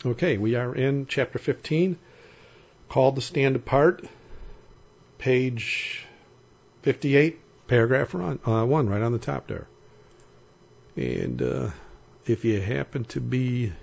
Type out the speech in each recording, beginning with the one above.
Okay, we are in chapter 15, called To Stand Apart, page 58, paragraph 1, right on the top there. And if you happen to be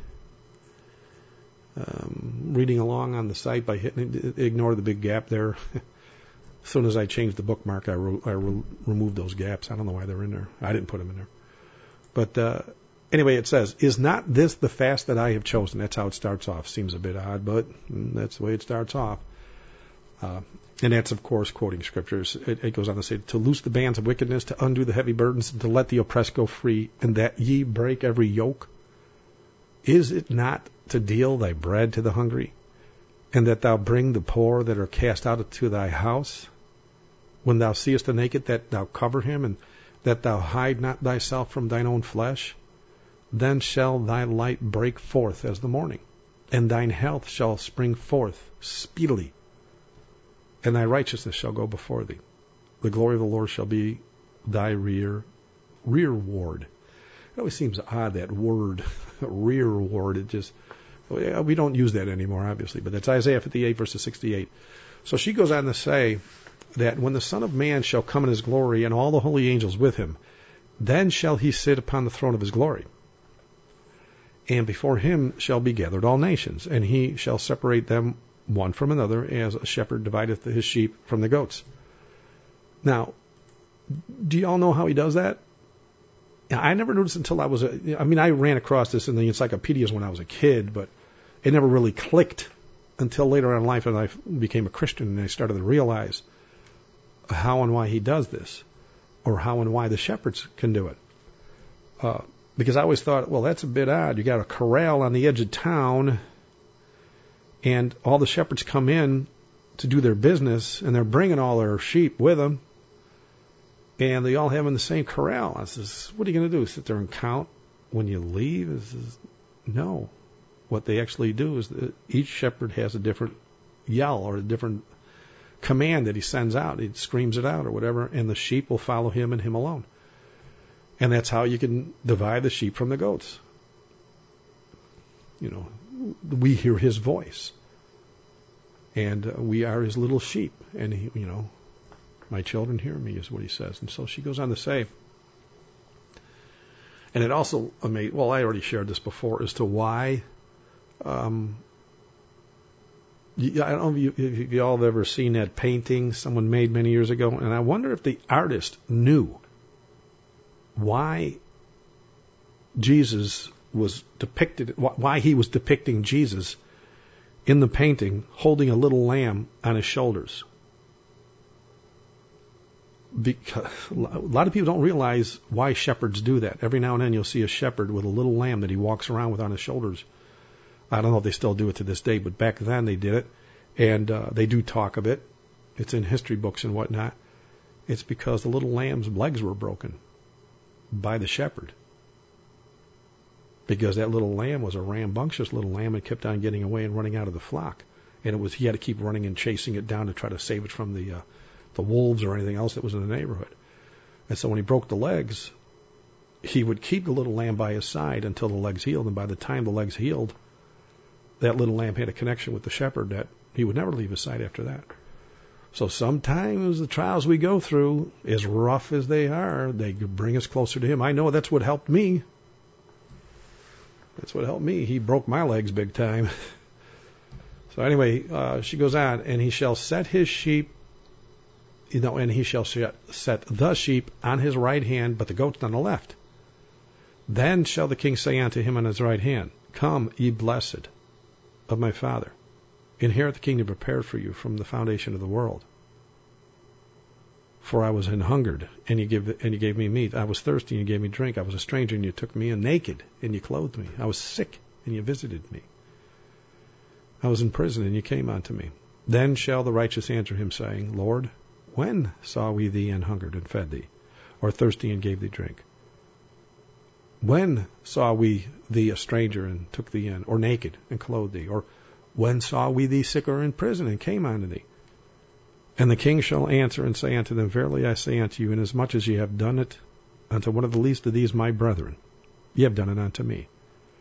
reading along on the site by hitting, ignore the big gap there. As soon as I changed the bookmark, I removed those gaps. I don't know why they're in there. I didn't put them in there. But anyway, it says, "Is not this the fast that I have chosen?" That's how it starts off. Seems a bit odd, but that's the way it starts off. And that's, of course, quoting scriptures. It goes on to say, "To loose the bands of wickedness, to undo the heavy burdens, and to let the oppressed go free, and that ye break every yoke. Is it not to deal thy bread to the hungry, and that thou bring the poor that are cast out to thy house? When thou seest the naked, that thou cover him, and that thou hide not thyself from thine own flesh? Then shall thy light break forth as the morning, and thine health shall spring forth speedily, and thy righteousness shall go before thee. The glory of the Lord shall be thy rearward." It always seems odd, that word, rearward. It just, we don't use that anymore, obviously, but that's Isaiah 58, verses 68. So she goes on to say that when the Son of Man shall come in his glory, and all the holy angels with him, then shall he sit upon the throne of his glory. And before him shall be gathered all nations, and he shall separate them one from another, as a shepherd divideth his sheep from the goats. Now, do you all know how he does that? I never noticed until I ran across this in the encyclopedias when I was a kid, but it never really clicked until later on in life, and I became a Christian, and I started to realize how and why he does this, or how and why the shepherds can do it. Because I always thought, well, that's a bit odd. You got a corral on the edge of town, and all the shepherds come in to do their business, and they're bringing all their sheep with them, and they all have in the same corral. I says, what are you going to do, sit there and count when you leave? No. What they actually do is that each shepherd has a different yell or a different command that he sends out. He screams it out or whatever, and the sheep will follow him and him alone. And that's how you can divide the sheep from the goats. You know, we hear his voice, and we are his little sheep, and he, my children hear me, is what he says. And so she goes on to say, and it also made, well, I already shared this before, as to why, I don't know if you all have ever seen that painting someone made many years ago, and I wonder if the artist knew why Jesus was depicted, why he was depicting Jesus in the painting holding a little lamb on his shoulders. Because a lot of people don't realize why shepherds do that. Every now and then you'll see a shepherd with a little lamb that he walks around with on his shoulders. I don't know if they still do it to this day, but back then they did it, and they do talk of it. It's in history books and whatnot. It's because the little lamb's legs were broken by the shepherd, because that little lamb was a rambunctious little lamb and kept on getting away and running out of the flock, and he had to keep running and chasing it down to try to save it from the wolves or anything else that was in the neighborhood. And so when he broke the legs, he would keep the little lamb by his side until the legs healed, and by the time the legs healed, that little lamb had a connection with the shepherd that he would never leave his side after that. So sometimes the trials we go through, as rough as they are, they bring us closer to him. I know that's what helped me. That's what helped me. He broke my legs big time. So anyway, she goes on, and he shall set his sheep, and he shall set the sheep on his right hand, but the goats on the left. Then shall the king say unto him on his right hand, Come, ye blessed of my Father, inherit the kingdom prepared for you from the foundation of the world. For I was an hungered, and you gave me meat. I was thirsty, and you gave me drink. I was a stranger, and you took me in. Naked, and you clothed me. I was sick, and you visited me. I was in prison, and you came unto me. Then shall the righteous answer him, saying, Lord, when saw we thee an hungered and fed thee, or thirsty and gave thee drink? When saw we thee a stranger and took thee in, or naked and clothed thee? Or when saw we thee sick or in prison and came unto thee? And the king shall answer and say unto them, Verily I say unto you, inasmuch as ye have done it unto one of the least of these my brethren, ye have done it unto me.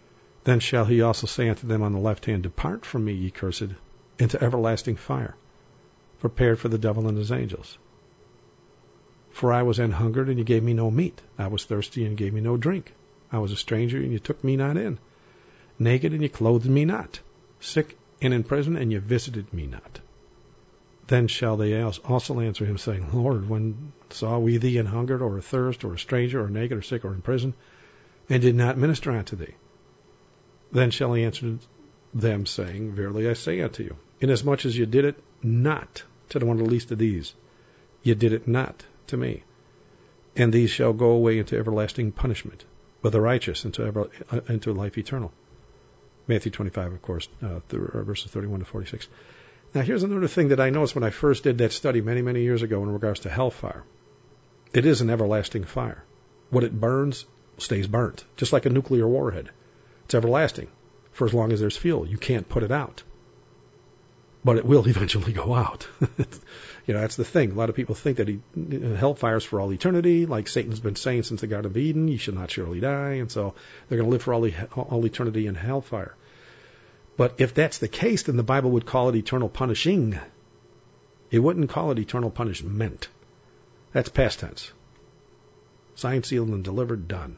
Then shall he also say unto them on the left hand, Depart from me, ye cursed, into everlasting fire, prepared for the devil and his angels. For I was an hungered, and ye gave me no meat. I was thirsty, and gave me no drink. I was a stranger, and ye took me not in. Naked, and ye clothed me not. Sick and in prison, and ye visited me not. Then shall they also answer him, saying, Lord, when saw we thee an hungered, or athirst, or a stranger, or naked, or sick, or in prison, and did not minister unto thee? Then shall he answer them, saying, Verily I say unto you, inasmuch as ye did it not to one of the least of these, ye did it not to me. And these shall go away into everlasting punishment, but the righteous into life eternal. Matthew 25, of course, verses 31 to 46. Now, here's another thing that I noticed when I first did that study many, many years ago in regards to hellfire. It is an everlasting fire. What it burns stays burnt, just like a nuclear warhead. It's everlasting for as long as there's fuel. You can't put it out. But it will eventually go out. That's the thing. A lot of people think that hellfire's for all eternity, like Satan's been saying since the Garden of Eden, you shall not surely die, and so they're going to live for all eternity in hellfire. But if that's the case, then the Bible would call it eternal punishing. It wouldn't call it eternal punishment. That's past tense. Signed, sealed, and delivered, done.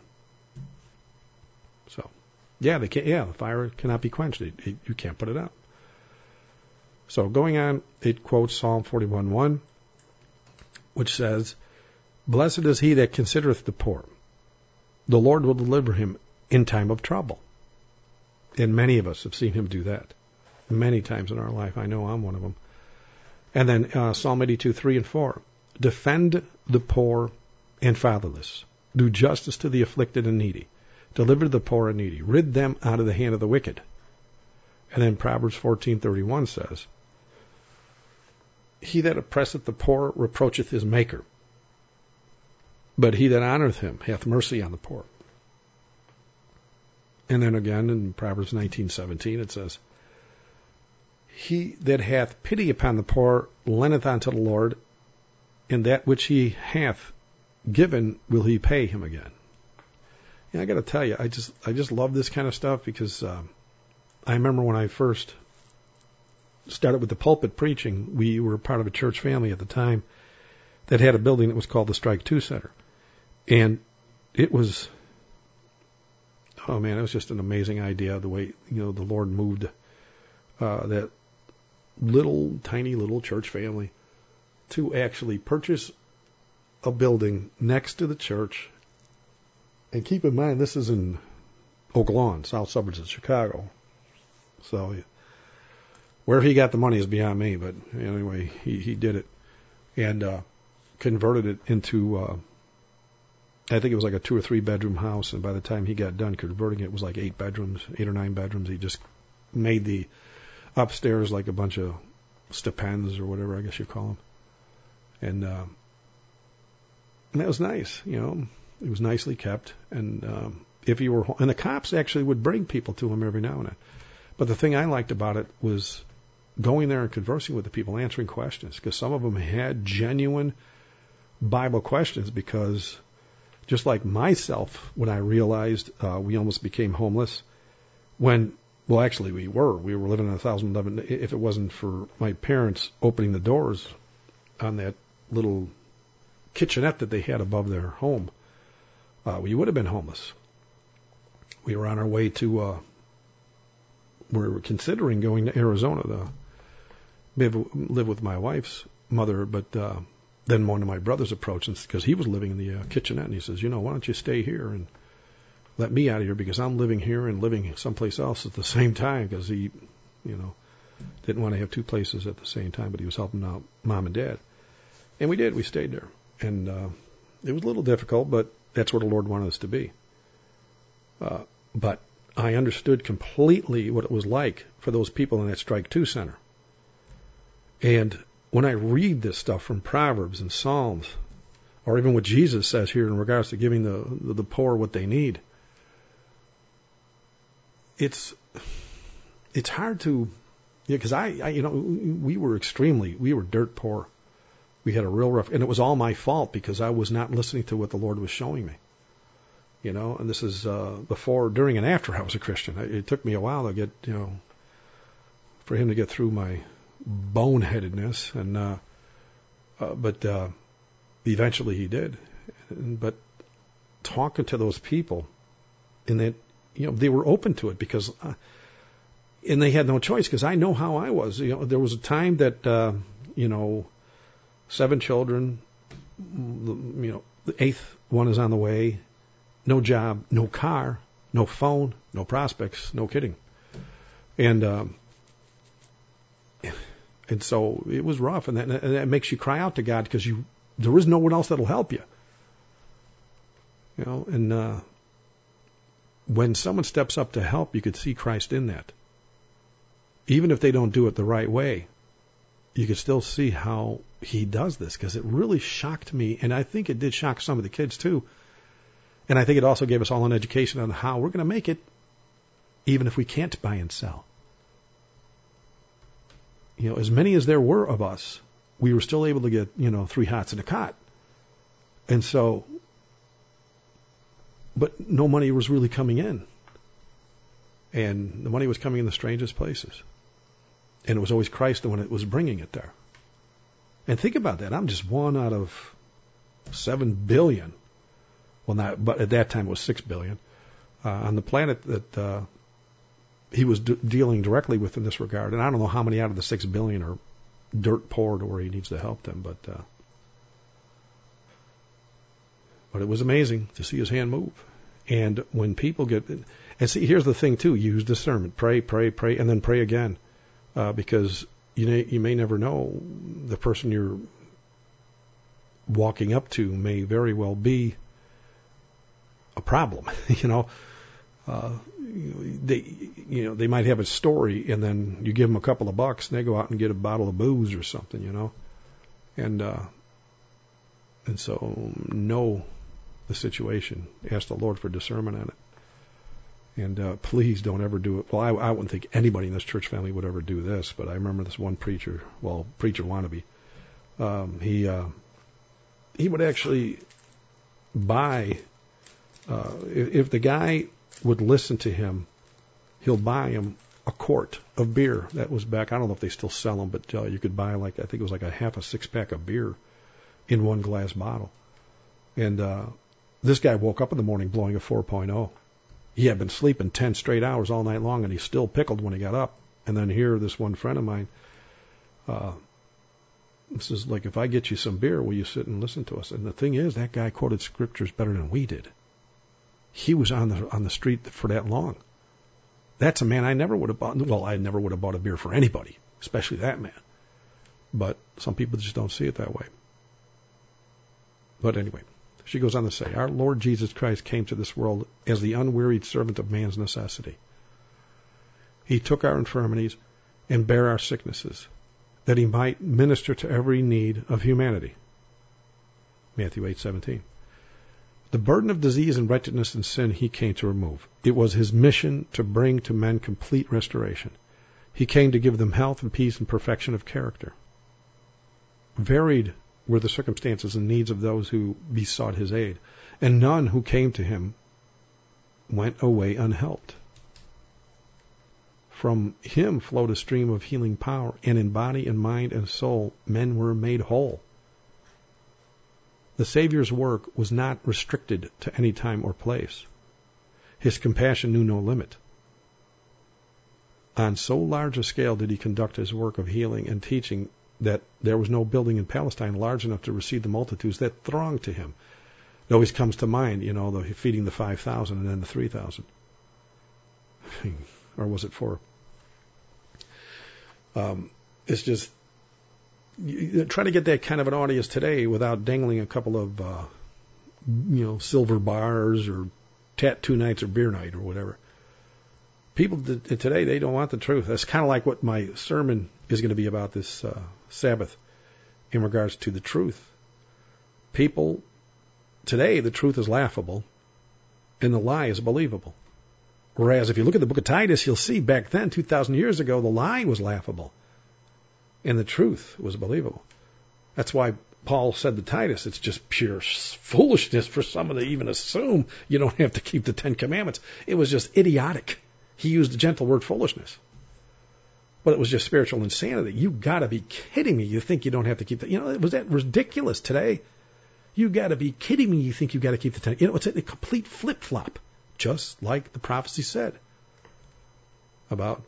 So, the fire cannot be quenched. You can't put it out. So going on, it quotes Psalm 41:1, which says, Blessed is he that considereth the poor. The Lord will deliver him in time of trouble. And many of us have seen him do that many times in our life. I know I'm one of them. And then Psalm 82:3 and 4, Defend the poor and fatherless. Do justice to the afflicted and needy. Deliver the poor and needy. Rid them out of the hand of the wicked. And then Proverbs 14:31 says, He that oppresseth the poor reproacheth his maker, but he that honoreth him hath mercy on the poor. And then again in Proverbs 19:17 it says, He that hath pity upon the poor lendeth unto the Lord, and that which he hath given will he pay him again. I got to tell you, I just love this kind of stuff because I remember when I first started with the pulpit preaching, we were part of a church family at the time that had a building that was called the Strike 2 Center. And it was, it was just an amazing idea, the way, the Lord moved that tiny little church family to actually purchase a building next to the church. And keep in mind, this is in Oak Lawn, south suburbs of Chicago. So where he got the money is beyond me, but anyway, he did it and converted it into, I think it was like a 2 or 3 bedroom house, and by the time he got done converting it, it was like 8 or 9 bedrooms. He just made the upstairs like a bunch of stipends or whatever, I guess you call them. And that was nice, It was nicely kept, and if you were, and the cops actually would bring people to him every now and then. But the thing I liked about it was going there and conversing with the people, answering questions, because some of them had genuine Bible questions. Because just like myself, when I realized we almost became homeless, actually we were living in 1011. If it wasn't for my parents opening the doors on that little kitchenette that they had above their home, we would have been homeless. We were on our way to, we were considering going to Arizona to live with my wife's mother, but then one of my brothers approached us because he was living in the kitchenette, and he says, why don't you stay here and let me out of here, because I'm living here and living someplace else at the same time, because he, didn't want to have 2 places at the same time, but he was helping out mom and dad. And we did. We stayed there. And it was a little difficult, but that's where the Lord wanted us to be. But I understood completely what it was like for those people in that Strike 2 Center. And when I read this stuff from Proverbs and Psalms, or even what Jesus says here in regards to giving the poor what they need, it's hard to, because we were dirt poor. We had a real rough, and it was all my fault because I was not listening to what the Lord was showing me. And this is before, during, and after I was a Christian. It took me a while to get, for him to get through my boneheadedness, but eventually he did. But talking to those people, and that, they were open to it because, and they had no choice, because I know how I was. There was a time that, 7 children, the 8th one is on the way, no job, no car, no phone, no prospects, no kidding. And so it was rough, and that makes you cry out to God, because there is no one else that'll help you. And when someone steps up to help, you could see Christ in that. Even if they don't do it the right way, you could still see how he does this, because it really shocked me, and I think it did shock some of the kids too. And I think it also gave us all an education on how we're going to make it, even if we can't buy and sell. As many as there were of us, we were still able to get, 3 hots and a cot. And so, but no money was really coming in. And the money was coming in the strangest places. And it was always Christ the one that was bringing it there. And think about that. I'm just one out of 7 billion. Well, not, but at that time it was 6 billion on the planet that he was dealing directly with in this regard. And I don't know how many out of the 6 billion are dirt poor to where he needs to help them. But it was amazing to see his hand move. And when people get, and see, here's the thing too: use discernment, pray, and then pray again, because you may never know, the person you're walking up to may very well be a problem. They might have a story, and then you give them a couple of bucks, and they go out and get a bottle of booze or something, and so know the situation. Ask the Lord for discernment on it, and please don't ever do it. Well, I wouldn't think anybody in this church family would ever do this, but I remember this one preacher wannabe. He would actually buy. If the guy would listen to him, he'll buy him a quart of beer. That was back, I don't know if they still sell them, but you could buy I think it was like a half a 6-pack of beer in one glass bottle. And this guy woke up in the morning blowing a 4.0. He had been sleeping 10 straight hours all night long, and he's still pickled when he got up. And then here, this one friend of mine, this is like, if I get you some beer, will you sit and listen to us? And the thing is, that guy quoted scriptures better than we did. He was on the street for that long. That's a man I never would have bought. Well, I never would have bought a beer for anybody, especially that man. But some people just don't see it that way. But anyway, she goes on to say, our Lord Jesus Christ came to this world as the unwearied servant of man's necessity. He took our infirmities and bare our sicknesses, that he might minister to every need of humanity. Matthew 8:17. The burden of disease and wretchedness and sin he came to remove. It was his mission to bring to men complete restoration. He came to give them health and peace and perfection of character. Varied were the circumstances and needs of those who besought his aid, and none who came to him went away unhelped. From him flowed a stream of healing power, and in body and mind and soul men were made whole. The Savior's work was not restricted to any time or place. His compassion knew no limit. On so large a scale did he conduct his work of healing and teaching that there was no building in Palestine large enough to receive the multitudes that thronged to him. It always comes to mind, the feeding the 5,000 and then the 3,000. Or was it 4? It's just, you try to get that kind of an audience today without dangling a couple of, silver bars or tattoo nights or beer night or whatever. People today, they don't want the truth. That's kind of like what my sermon is going to be about this Sabbath in regards to the truth. People, today, the truth is laughable and the lie is believable. Whereas if you look at the book of Titus, you'll see back then, 2,000 years ago, the lie was laughable and the truth was believable. That's why Paul said to Titus, it's just pure foolishness for someone to even assume you don't have to keep the 10 Commandments. It was just idiotic. He used the gentle word foolishness. But it was just spiritual insanity. You got to be kidding me. You think you don't have to keep the, was that ridiculous today? You got to be kidding me. You think you got to keep the 10. It's a complete flip-flop, just like the prophecy said about,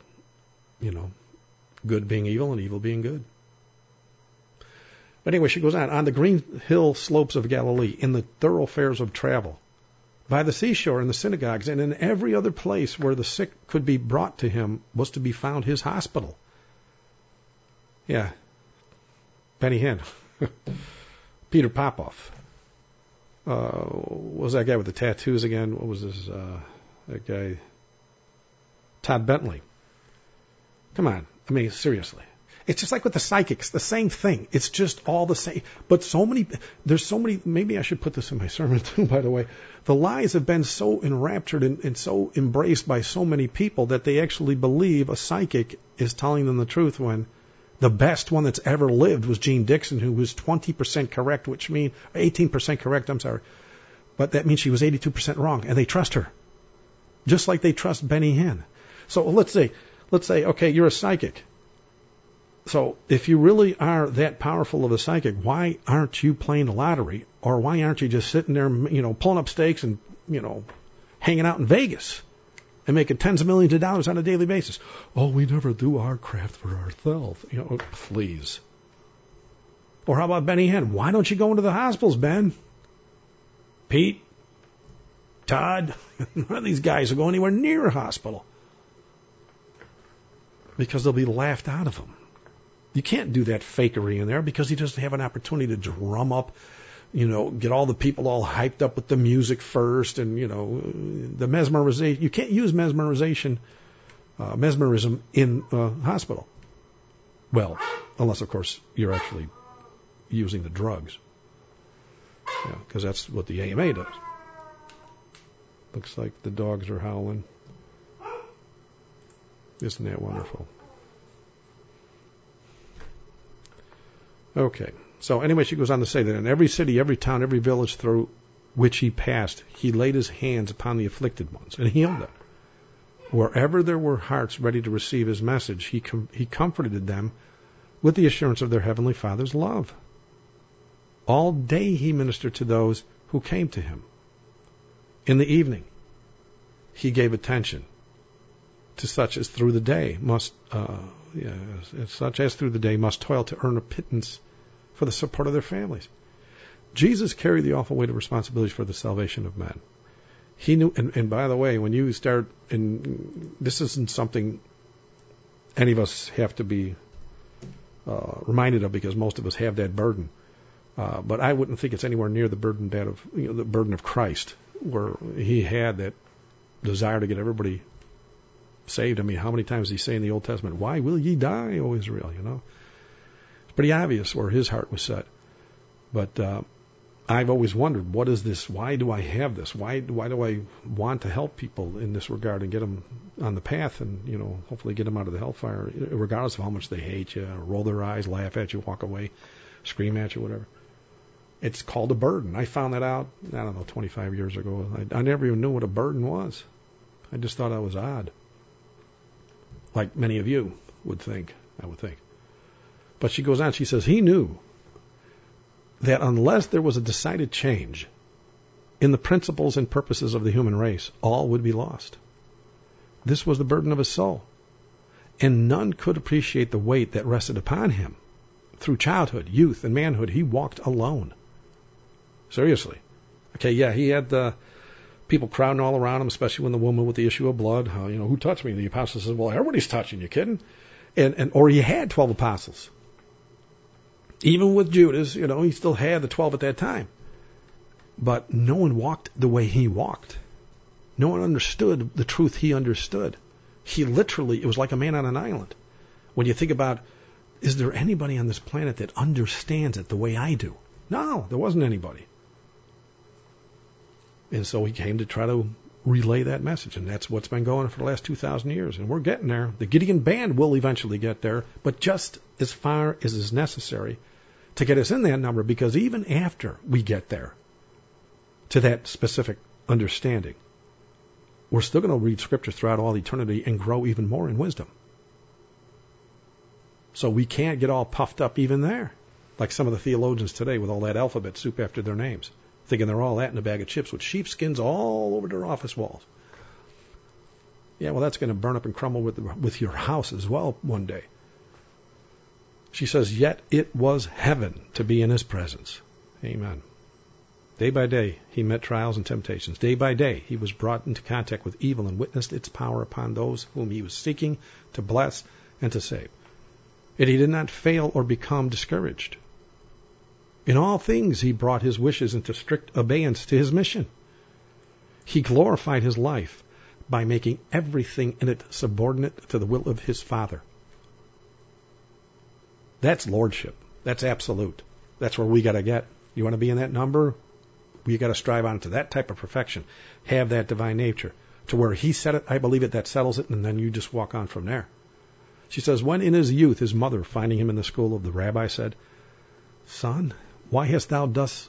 good being evil and evil being good. But anyway, she goes on the green hill slopes of Galilee, in the thoroughfares of travel, by the seashore, in the synagogues, and in every other place where the sick could be brought to him was to be found his hospital. Yeah. Benny Hinn. Peter Popoff. What was that guy with the tattoos again? What was this? That guy? Todd Bentley. Come on. I mean, seriously. It's just like with the psychics, the same thing. It's just all the same. But there's so many, maybe I should put this in my sermon too, by the way. The lies have been so enraptured and so embraced by so many people that they actually believe a psychic is telling them the truth, when the best one that's ever lived was Jean Dixon, who was 20% correct, which means 18% correct, I'm sorry. But that means she was 82% wrong, and they trust her. Just like they trust Benny Hinn. So let's say, okay, you're a psychic. So if you really are that powerful of a psychic, why aren't you playing the lottery? Or why aren't you just sitting there, pulling up stakes and, hanging out in Vegas and making tens of millions of dollars on a daily basis? Oh, we never do our craft for ourselves. Please. Or how about Benny Hinn? Why don't you go into the hospitals, Ben? Pete? Todd? None of these guys will go anywhere near a hospital. Because they'll be laughed out of them. You can't do that fakery in there, because you just have an opportunity to drum up, get all the people all hyped up with the music first, and, the mesmerization. You can't use mesmerism in a hospital. Well, unless, of course, you're actually using the drugs. Because that's what the AMA does. Looks like the dogs are howling. Isn't that wonderful? Okay. So anyway, she goes on to say that in every city, every town, every village through which he passed, he laid his hands upon the afflicted ones and healed them. Wherever there were hearts ready to receive his message, he comforted them with the assurance of their heavenly Father's love. All day he ministered to those who came to him. In the evening, he gave attention to such as through the day must toil to earn a pittance for the support of their families. Jesus carried the awful weight of responsibility for the salvation of men. He knew, and by the way, when you start, and this isn't something any of us have to be reminded of, because most of us have that burden. But I wouldn't think it's anywhere near the burden the burden of Christ, where he had that desire to get everybody saved. I mean, how many times does he say in the Old Testament, "Why will ye die, O Israel?" It's pretty obvious where his heart was set. But I've always wondered, what is this? Why do I have this? Why do I want to help people in this regard and get them on the path, and hopefully get them out of the hellfire, regardless of how much they hate you, roll their eyes, laugh at you, walk away, scream at you, whatever. It's called a burden. I found that out, 25 years ago. I never even knew what a burden was. I just thought I was odd. Like many of you would think, I would think. But she goes on, she says, he knew that unless there was a decided change in the principles and purposes of the human race, all would be lost. This was the burden of his soul. And none could appreciate the weight that rested upon him. Through childhood, youth, and manhood, he walked alone. Seriously. Okay, yeah, he had the people crowding all around him, especially when the woman with the issue of blood, who touched me? The apostles said, well, everybody's touching you, kidding? Or he had 12 apostles. Even with Judas, he still had the 12 at that time. But no one walked the way he walked. No one understood the truth he understood. He literally, it was like a man on an island. When you think about, is there anybody on this planet that understands it the way I do? No, there wasn't anybody. And so he came to try to relay that message, and that's what's been going on for the last 2,000 years. And we're getting there. The Gideon Band will eventually get there, but just as far as is necessary to get us in that number, because even after we get there to that specific understanding, we're still going to read Scripture throughout all eternity and grow even more in wisdom. So we can't get all puffed up even there, like some of the theologians today with all that alphabet soup after their names, thinking they're all that in a bag of chips with sheepskins all over their office walls. Yeah, well, that's going to burn up and crumble with your house as well one day. She says, yet it was heaven to be in his presence. Amen. Day by day, he met trials and temptations. Day by day, he was brought into contact with evil and witnessed its power upon those whom he was seeking to bless and to save. Yet he did not fail or become discouraged. In all things, he brought his wishes into strict abeyance to his mission. He glorified his life by making everything in it subordinate to the will of his Father. That's lordship. That's absolute. That's where we got to get. You want to be in that number? We got to strive on to that type of perfection. Have that divine nature. To where he said it, I believe it, that settles it, and then you just walk on from there. She says, when in his youth, his mother, finding him in the school of the rabbi, said, Son, why hast thou thus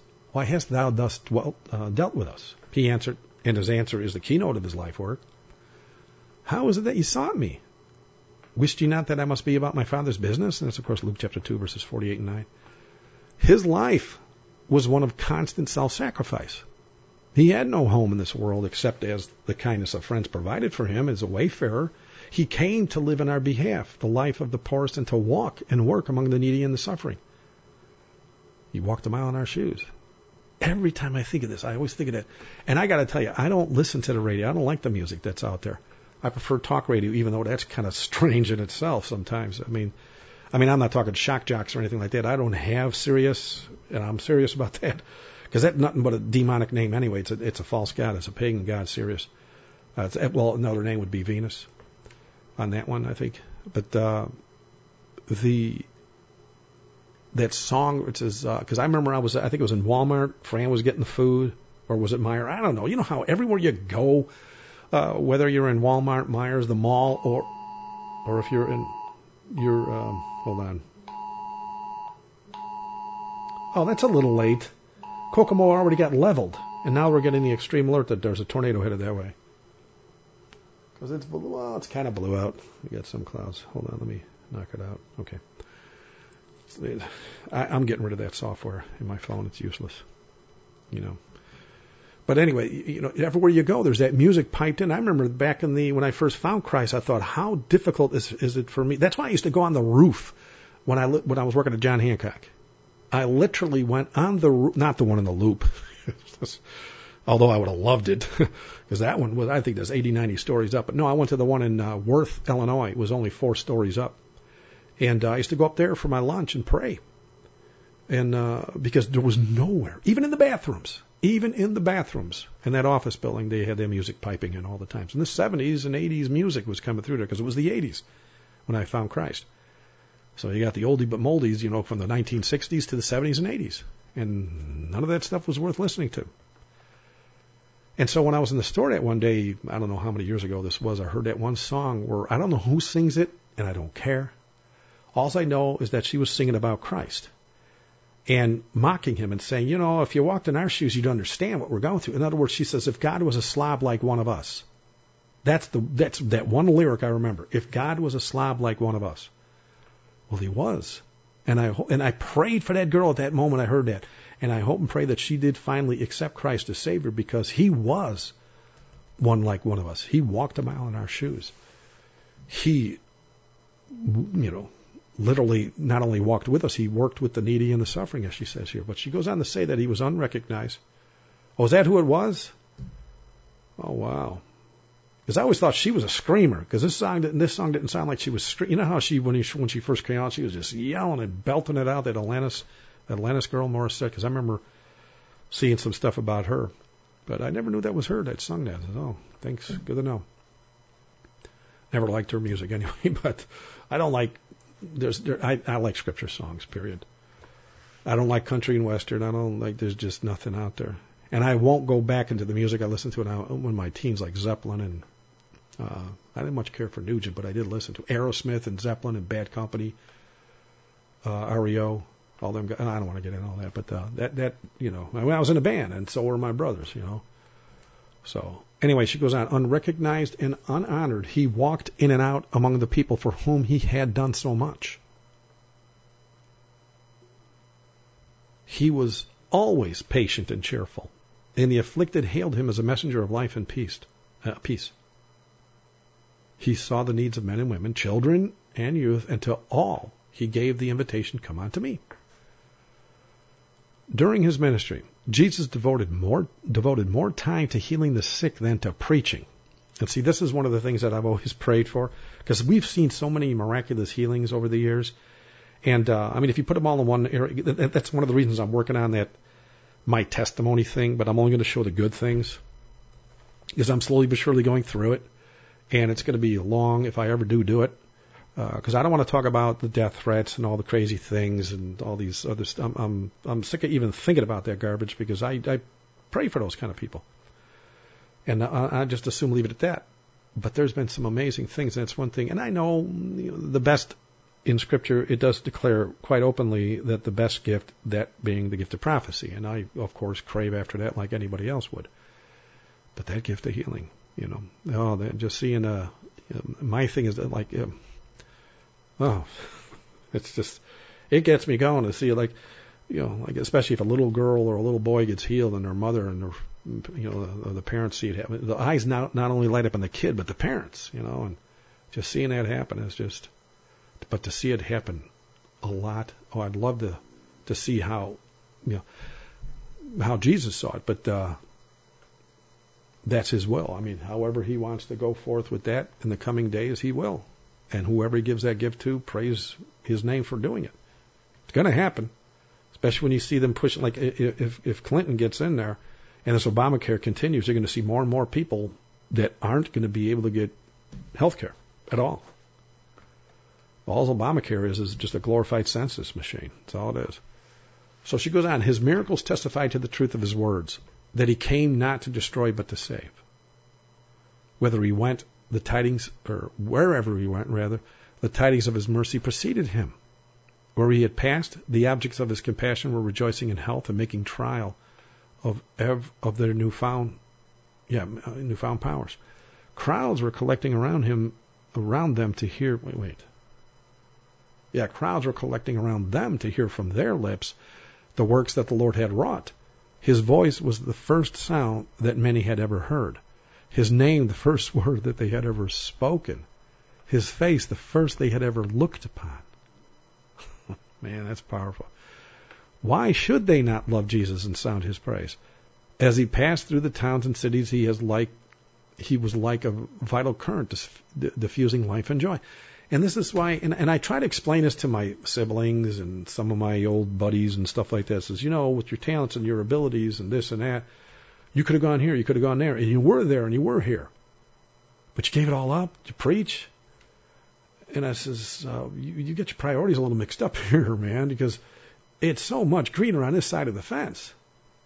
dealt with us? He answered, and his answer is the keynote of his life work. How is it that you sought me? Wist ye not that I must be about my Father's business? And that's, of course, Luke chapter 2, verses 48 and 9. His life was one of constant self-sacrifice. He had no home in this world except as the kindness of friends provided for him as a wayfarer. He came to live in our behalf, the life of the poorest, and to walk and work among the needy and the suffering. He walked a mile in our shoes. Every time I think of this, I always think of that. And I got to tell you, I don't listen to the radio. I don't like the music that's out there. I prefer talk radio, even though that's kind of strange in itself sometimes. I mean, I'm not talking shock jocks or anything like that. I don't have Sirius, and I'm serious about that, because that's nothing but a demonic name anyway. It's a false god. It's a pagan god, Sirius. Well, another name would be Venus on that one, I think. But that song, it says, because I remember I think it was in Walmart. Fran was getting the food, or was it Meijer? I don't know. You know how everywhere you go, whether you're in Walmart, Myers, the mall, or if you're in your, hold on. Oh, that's a little late. Kokomo already got leveled, and now we're getting the extreme alert that there's a tornado headed that way. Because it's kind of blew out. We got some clouds. Hold on, let me knock it out. Okay. I'm getting rid of that software in my phone. It's useless, you know. But anyway, you know, everywhere you go, there's that music piped in. I remember back when I first found Christ, I thought, how difficult is it for me? That's why I used to go on the roof when I was working at John Hancock. I literally went on the roof, not the one in the loop, although I would have loved it, because that one was, I think there's 80, 90 stories up. But no, I went to the one in Worth, Illinois. It was only 4 stories up. And I used to go up there for my lunch and pray. And because there was nowhere, even in the bathrooms, in that office building, they had their music piping in all the time. So in the 70s and 80s, music was coming through there, because it was the 80s when I found Christ. So you got the oldie but moldies, you know, from the 1960s to the 70s and 80s. And none of that stuff was worth listening to. And so when I was in the store that one day, I don't know how many years ago this was, I heard that one song where I don't know who sings it, and I don't care. All I know is that she was singing about Christ and mocking him and saying, you know, if you walked in our shoes, you'd understand what we're going through. In other words, she says, if God was a slob like one of us, that's that one lyric I remember. If God was a slob like one of us. Well, he was. And I prayed for that girl at that moment I heard that. And I hope and pray that she did finally accept Christ as Savior, because he was one like one of us. He walked a mile in our shoes. He, you know, literally not only walked with us, he worked with the needy and the suffering, as she says here. But she goes on to say that he was unrecognized. Oh, is that who it was? Oh, wow. Because I always thought she was a screamer, because this song didn't sound like she was screaming. You know how when she first came out, she was just yelling and belting it out, that Atlantis girl, Morissette, because I remember seeing some stuff about her. But I never knew that was her that sung that. Oh, thanks. Good to know. Never liked her music anyway, but I don't like, I like scripture songs, period. I don't like country and western. There's just nothing out there. And I won't go back into the music I listened to when my teens, like Zeppelin, and I didn't much care for Nugent, but I did listen to Aerosmith and Zeppelin and Bad Company, REO. all them guys. I don't want to get into all that, but that I was in a band, and so were my brothers, So anyway, she goes on, unrecognized and unhonored, he walked in and out among the people for whom he had done so much. He was always patient and cheerful, and the afflicted hailed him as a messenger of life and peace. He saw the needs of men and women, children and youth, and to all he gave the invitation, come unto me. During his ministry, Jesus devoted more time to healing the sick than to preaching. And see, this is one of the things that I've always prayed for, because we've seen so many miraculous healings over the years. And, if you put them all in one area, that's one of the reasons I'm working on that, my testimony thing, but I'm only going to show the good things, because I'm slowly but surely going through it. And it's going to be long if I ever do it. Because I don't want to talk about the death threats and all the crazy things and all these other stuff. I'm sick of even thinking about that garbage, because I pray for those kind of people. And I just assume leave it at that. But there's been some amazing things, and that's one thing. And I know the best in Scripture, it does declare quite openly that the best gift, that being the gift of prophecy. And I, of course, crave after that like anybody else would. But that gift of healing, just seeing my thing is that it's just, it gets me going to see especially if a little girl or a little boy gets healed and their mother and the parents see it happen. The eyes not only light up on the kid, but the parents, and just seeing that happen is just, but to see it happen a lot. Oh, I'd love to see how Jesus saw it, but, that's his will. However he wants to go forth with that in the coming days, he will. And whoever he gives that gift to, praise his name for doing it. It's going to happen, especially when you see them pushing. Like if Clinton gets in there and this Obamacare continues, you're going to see more and more people that aren't going to be able to get health care at all. All Obamacare is just a glorified census machine. That's all it is. So she goes on. His miracles testify to the truth of his words, that he came not to destroy but to save. Whether he went, the tidings, or wherever he went, rather, the tidings of his mercy preceded him. Where he had passed, the objects of his compassion were rejoicing in health and making trial of their newfound powers. Crowds were collecting around them to hear. Crowds were collecting around them to hear from their lips the works that the Lord had wrought. His voice was the first sound that many had ever heard. His name, the first word that they had ever spoken. His face, the first they had ever looked upon. Man, that's powerful. Why should they not love Jesus and sound his praise? As he passed through the towns and cities, he was like a vital current diffusing life and joy. And this is why, and I try to explain this to my siblings and some of my old buddies and stuff like this, is, with your talents and your abilities and this and that, you could have gone here, you could have gone there, and you were there and you were here. But you gave it all up to preach. And I says, you get your priorities a little mixed up here, man, because it's so much greener on this side of the fence.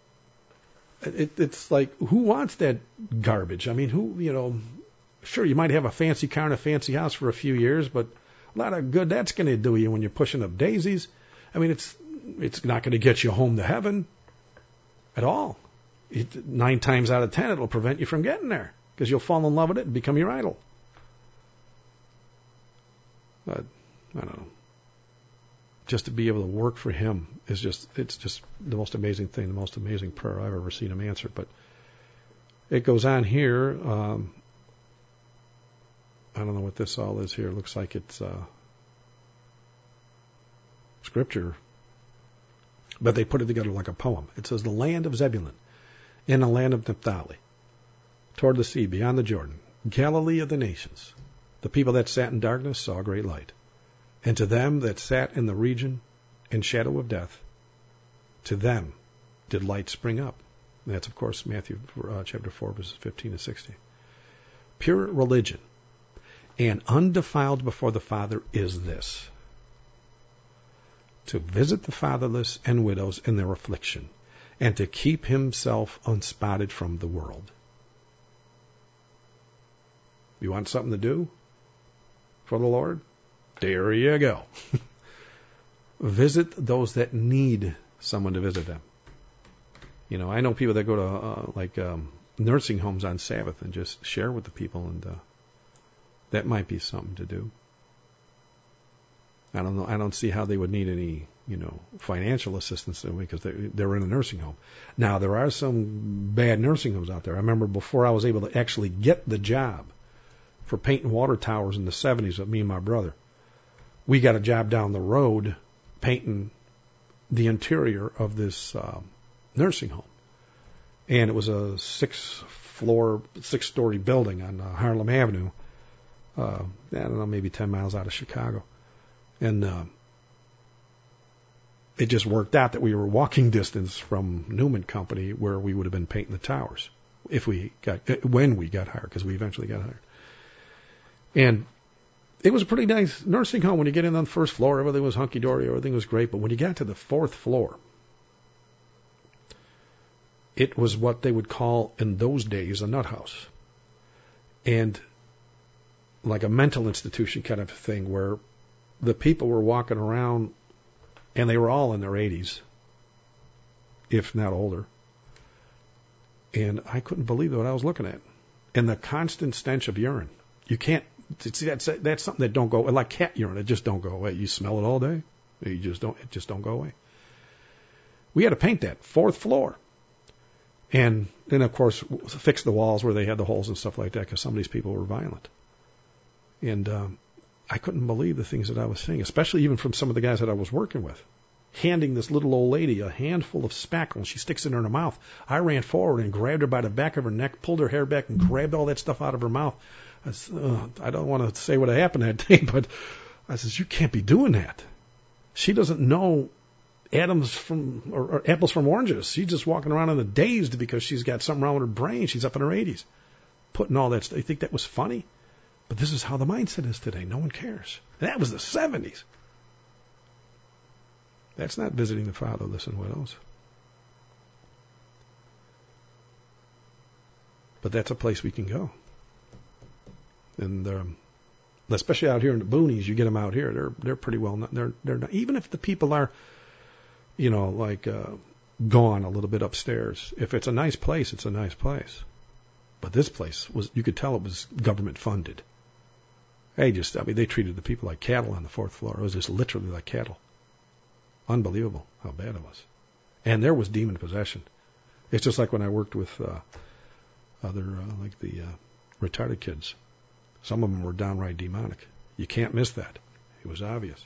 It's like, who wants that garbage? Sure, you might have a fancy car and a fancy house for a few years, but a lot of good that's going to do you when you're pushing up daisies. It's not going to get you home to heaven at all. 9 times out of 10, it'll prevent you from getting there, because you'll fall in love with it and become your idol. But I don't know. Just to be able to work for him it's just the most amazing thing, the most amazing prayer I've ever seen him answer. But it goes on here. I don't know what this all is here. It looks like it's scripture. But they put it together like a poem. It says, the land of Zebulun, in the land of Naphtali, toward the sea, beyond the Jordan, Galilee of the nations. The people that sat in darkness saw a great light. And to them that sat in the region and shadow of death, to them did light spring up. And that's, of course, Matthew chapter 4, verses 15 to 16. Pure religion and undefiled before the Father is this: to visit the fatherless and widows in their affliction, and to keep himself unspotted from the world. You want something to do for the Lord? There you go. Visit those that need someone to visit them. You know, I know people that go to nursing homes on Sabbath and just share with the people, and that might be something to do. I don't know. I don't see how they would need any, financial assistance because they're in a nursing home. Now, there are some bad nursing homes out there. I remember before I was able to actually get the job for painting water towers in the 70s with me and my brother, we got a job down the road painting the interior of this nursing home. And it was a 6-story building on Harlem Avenue, I don't know, maybe 10 miles out of Chicago. And it just worked out that we were walking distance from Newman Company, where we would have been painting the towers when we got hired, because we eventually got hired. And it was a pretty nice nursing home. When you get in on the first floor, everything was hunky-dory, everything was great. But when you got to the 4th floor, it was what they would call in those days a nut house. And like a mental institution kind of thing, where the people were walking around and they were all in their 80s, if not older. And I couldn't believe what I was looking at. And the constant stench of urine. You can't, see, that's something that don't go, like cat urine, it just don't go away. You smell it all day. It just don't go away. We had to paint that 4th floor. And then, of course, fix the walls where they had the holes and stuff like that, because some of these people were violent. And I couldn't believe the things that I was seeing, especially even from some of the guys that I was working with. Handing this little old lady a handful of spackle, and she sticks it in her mouth. I ran forward and grabbed her by the back of her neck, pulled her hair back, and grabbed all that stuff out of her mouth. I don't want to say what happened that day, but I says, you can't be doing that. She doesn't know apples from oranges. She's just walking around in a daze because she's got something wrong with her brain. She's up in her 80s. Putting all that stuff. You think that was funny? But this is how the mindset is today. No one cares. And that was the 70s. That's not visiting the fatherless and widows. But that's a place we can go. And especially out here in the boonies, you get them out here. They're pretty well. They're not, even if the people are, gone a little bit upstairs. If it's a nice place, it's a nice place. But this place you could tell it was government funded. They treated the people like cattle on the 4th floor. It was just literally like cattle. Unbelievable how bad it was. And there was demon possession. It's just like when I worked with retarded kids. Some of them were downright demonic. You can't miss that. It was obvious.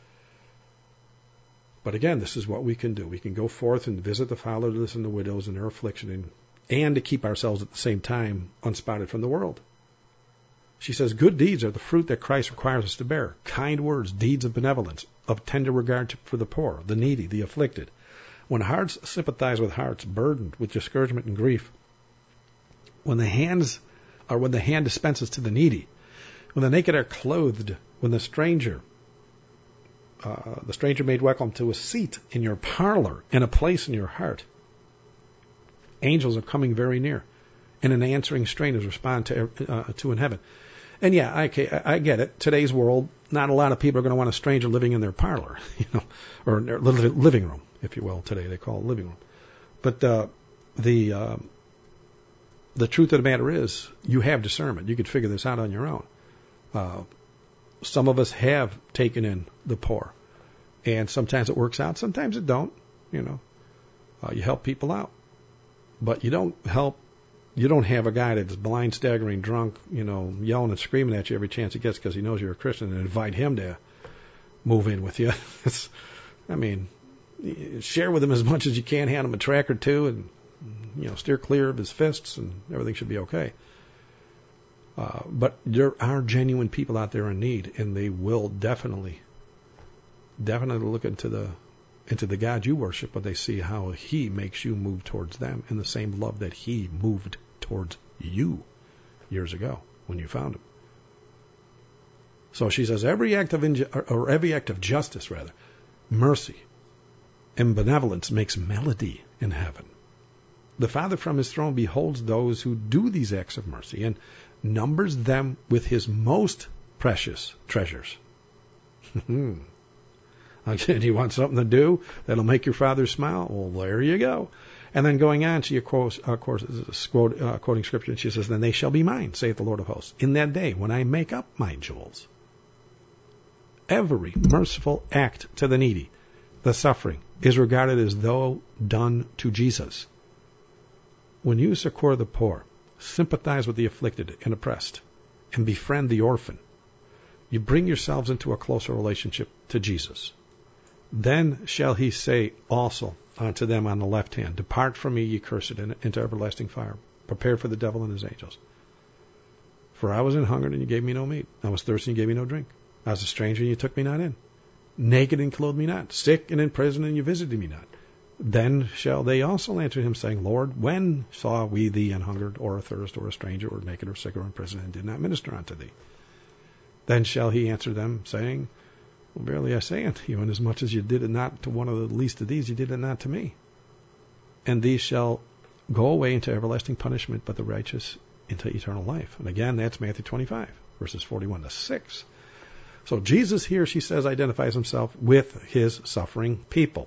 But again, this is what we can do. We can go forth and visit the fatherless and the widows in their affliction, and to keep ourselves at the same time unspotted from the world. She says, good deeds are the fruit that Christ requires us to bear. Kind words, deeds of benevolence, of tender regard for the poor, the needy, the afflicted. When hearts sympathize with hearts burdened with discouragement and grief, when the hand dispenses to the needy, when the naked are clothed, when the stranger made welcome to a seat in your parlor and a place in your heart, angels are coming very near, and an answering strain is responded to in heaven. And yeah, I get it. Today's world, not a lot of people are going to want a stranger living in their parlor, or in their living room, if you will. Today they call it living room. But the truth of the matter is, you have discernment. You could figure this out on your own. Some of us have taken in the poor, and sometimes it works out, sometimes it don't. You help people out, but you don't have a guy that's blind, staggering, drunk, yelling and screaming at you every chance he gets because he knows you're a Christian, and invite him to move in with you. Share with him as much as you can, hand him a track or two, and steer clear of his fists, and everything should be okay. But there are genuine people out there in need, and they will definitely look into the God you worship, but they see how He makes you move towards them in the same love that He moved towards you years ago when you found Him. So she says, every act of justice, mercy, and benevolence makes melody in heaven. The Father from His throne beholds those who do these acts of mercy and numbers them with His most precious treasures. Do you want something to do that'll make your father smile? Well, there you go. And then going on, she quoting scripture, and she says, "Then they shall be mine, saith the Lord of hosts, in that day when I make up my jewels." Every merciful act to the needy, the suffering, is regarded as though done to Jesus. When you succor the poor, sympathize with the afflicted and oppressed, and befriend the orphan, you bring yourselves into a closer relationship to Jesus. Then shall he say also unto them on the left hand, "Depart from me, ye cursed, into everlasting fire, prepared for the devil and his angels. For I was an hungered, and you gave me no meat. I was thirsty, and you gave me no drink. I was a stranger, and you took me not in. Naked, and clothed me not. Sick, and in prison, and you visited me not." Then shall they also answer him, saying, "Lord, when saw we thee an hungered, or athirst, or a stranger, or naked, or sick, or in prison, and did not minister unto thee?" Then shall he answer them, saying, "Well, verily I say unto you, inasmuch as you did it not to one of the least of these, you did it not to me. And these shall go away into everlasting punishment, but the righteous into eternal life." And again, that's Matthew 25, verses 41 to 6. So Jesus here, she says, identifies himself with his suffering people.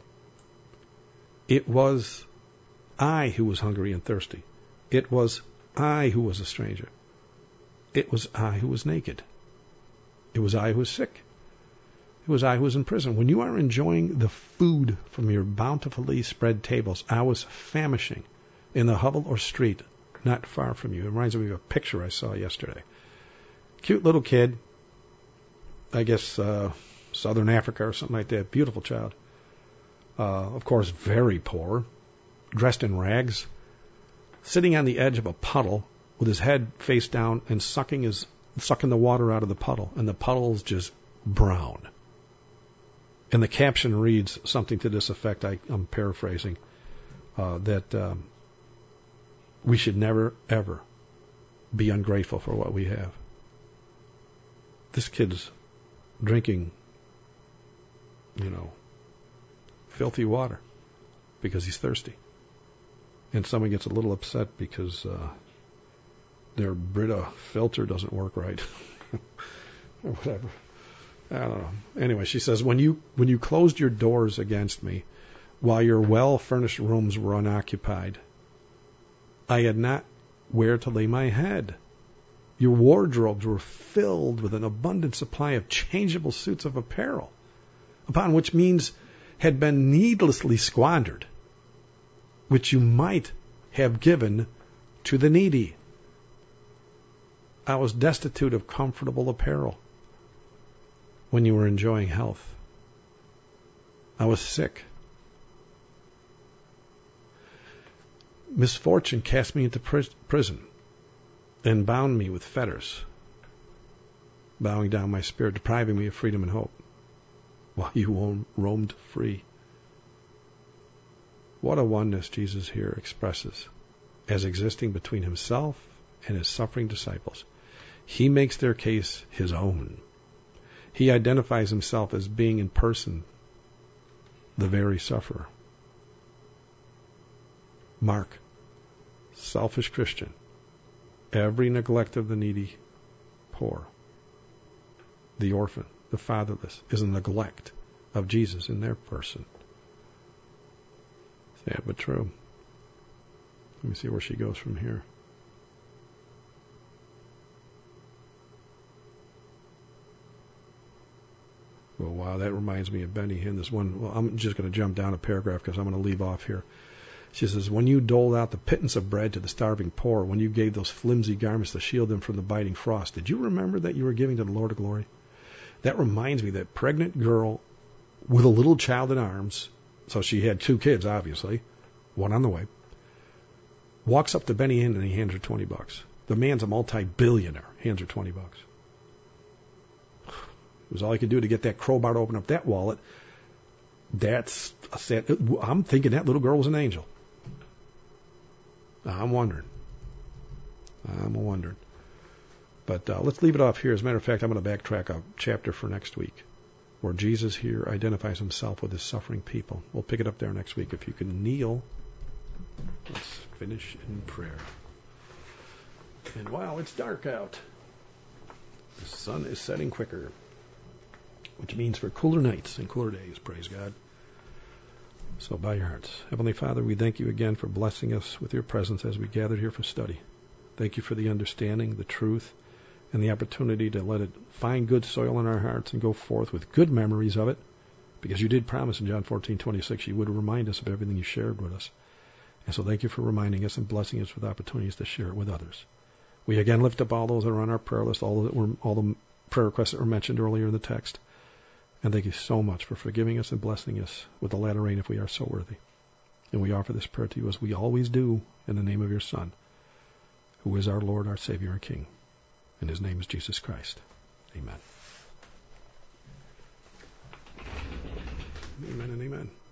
It was I who was hungry and thirsty. It was I who was a stranger. It was I who was naked. It was I who was sick. It was I who was in prison. When you are enjoying the food from your bountifully spread tables, I was famishing in the hovel or street not far from you. It reminds me of a picture I saw yesterday. Cute little kid, I guess Southern Africa or something like that. Beautiful child. Of course, very poor, dressed in rags, sitting on the edge of a puddle with his head face down and sucking the water out of the puddle, and the puddle's just brown. And the caption reads something to this effect, I'm paraphrasing, that we should never, ever be ungrateful for what we have. This kid's drinking, filthy water because he's thirsty. And someone gets a little upset because their Brita filter doesn't work right. Or whatever. I don't know. Anyway, she says, when you closed your doors against me while your well-furnished rooms were unoccupied, I had not where to lay my head. Your wardrobes were filled with an abundant supply of changeable suits of apparel, upon which means had been needlessly squandered, which you might have given to the needy. I was destitute of comfortable apparel when you were enjoying health. I was sick. Misfortune cast me into prison and bound me with fetters, bowing down my spirit, depriving me of freedom and hope, while you roamed free. What a oneness Jesus here expresses as existing between himself and his suffering disciples. He makes their case his own. He identifies himself as being in person the very sufferer. Mark, selfish Christian, every neglect of the needy, poor, the orphan, the fatherless, is a neglect of Jesus in their person. Sad but true. Let me see where she goes from here. Well, wow, that reminds me of Benny Hinn. This one, well, I'm just going to jump down a paragraph because I'm going to leave off here. She says, when you doled out the pittance of bread to the starving poor, when you gave those flimsy garments to shield them from the biting frost, did you remember that you were giving to the Lord of glory? That reminds me that pregnant girl with a little child in arms, so she had 2 kids, obviously, one on the way, walks up to Benny Hinn and he hands her $20. The man's a multi-billionaire, hands her $20. It was all he could do to get that crowbar to open up that wallet. That's a sad. I'm thinking that little girl was an angel. I'm wondering. But let's leave it off here. As a matter of fact, I'm going to backtrack a chapter for next week where Jesus here identifies himself with his suffering people. We'll pick it up there next week. If you can kneel, let's finish in prayer. And wow, it's dark out. The sun is setting quicker. which means for cooler nights and cooler days, praise God. So bow your hearts. Heavenly Father, we thank you again for blessing us with your presence as we gathered here for study. Thank you for the understanding, the truth, and the opportunity to let it find good soil in our hearts and go forth with good memories of it, because you did promise in John 14:26 you would remind us of everything you shared with us. And so thank you for reminding us and blessing us with opportunities to share it with others. We again lift up all those that are on our prayer list, all the prayer requests that were mentioned earlier in the text. And thank you so much for forgiving us and blessing us with the latter rain if we are so worthy. And we offer this prayer to you as we always do in the name of your Son, who is our Lord, our Savior, and King. And his name is Jesus Christ. Amen. Amen and amen.